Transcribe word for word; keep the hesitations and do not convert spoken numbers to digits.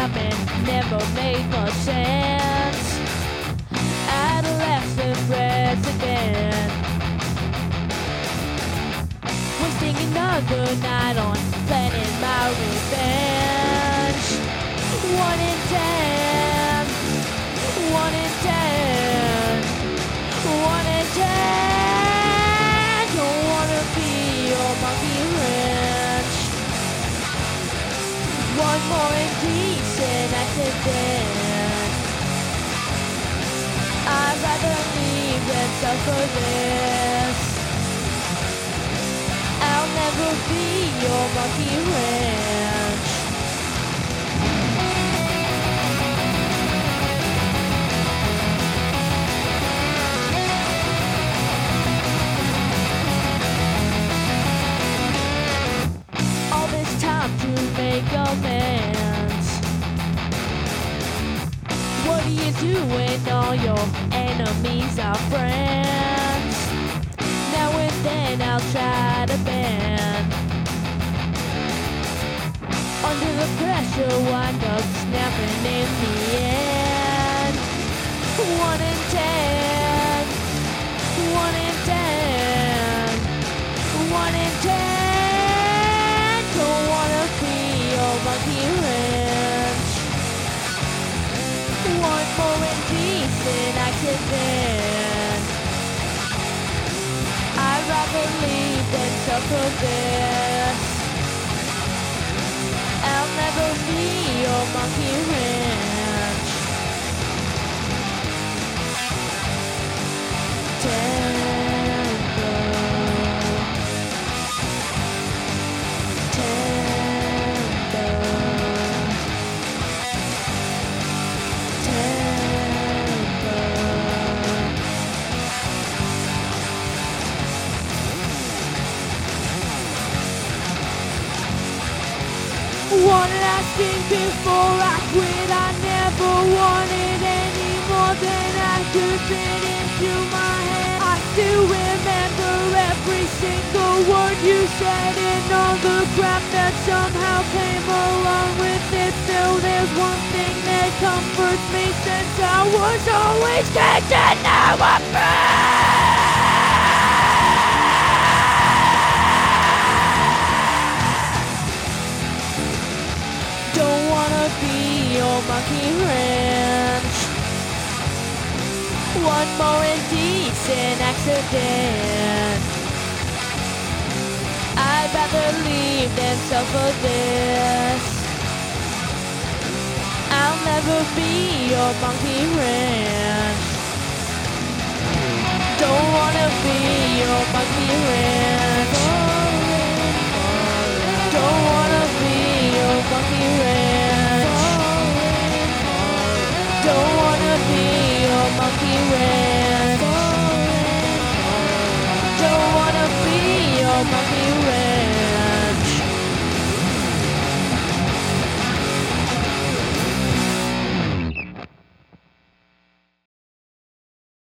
time and never made much sense. Adolescent president, wasting another night on planning my revenge. One in ten, one in ten, one in ten. Don't wanna be your monkey wrench. One more indecent accident. I'd rather leave than suffer this. I'll never be your monkey wrench. All this time to make amends. What do you do when all your enemies are friends? Now and then I'll try to bend. Under the pressure, wind up snapping in the end. One in ten, one in ten, one in ten. Don't wanna be your monkey wrench. One more indecent accident. I'd rather leave than suffer this. I'll never be your monkey wrench. Tender, tender, tender. One last thing before I quit. I never wanted any more than I could fit into my head. I still remember every single word you said and all the crap that somehow came along with it. Still, there's one thing that comforts me, since I was always kicked and now I'm free. Don't wanna be your monkey wrench. One more indecent accident. I'd rather leave than suffer this. I'll never be your monkey wrench. Don't wanna be your monkey wrench.